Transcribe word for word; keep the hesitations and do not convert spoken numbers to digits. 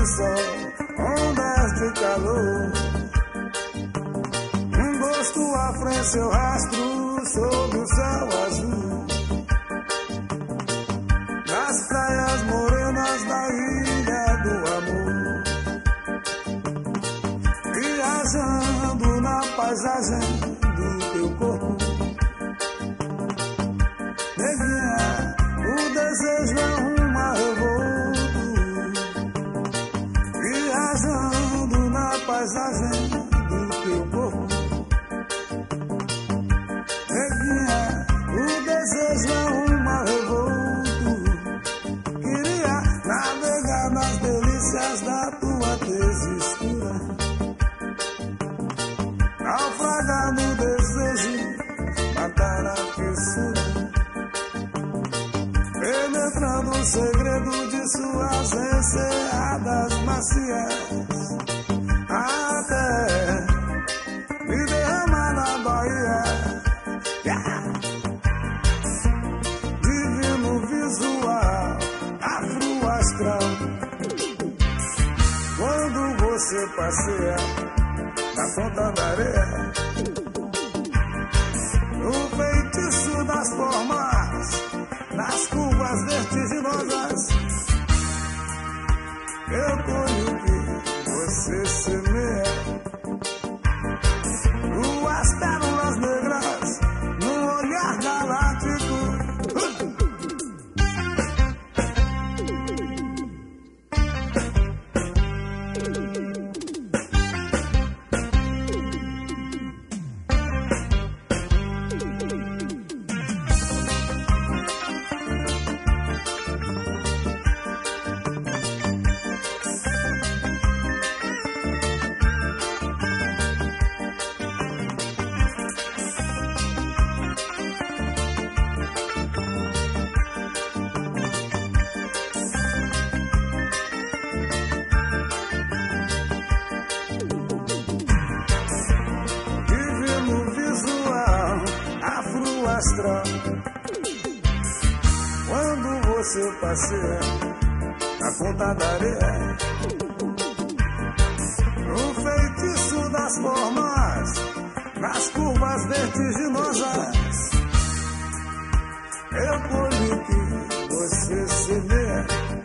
sol, ondas de calor. Um gosto à frente, seu rastro sob o céu azul. Nas praias morenas da ilha do amor, viajando na paisagem do teu corpo. Neguinha, o desejo é uma revolta, viajando na paisagem do teu corpo. Neguinha, o desejo é uma revolta, queria navegar nas delícias da tua textura, naufragar no desejo, matar a fissura, penetrando o segredo de suas enseadas macias, até me derramar na Bahia. Yeah. Divino visual, afro-astral, quando você passeia na ponta da areia, no feitiço das formas, nas curvas vertiginosas, eu colho o que você semeia. Duas pérolas negras no olhar galáctico. Astral, quando você passeia na ponta da areia, no feitiço das formas, nas curvas vertiginosas, eu colho que você semeia.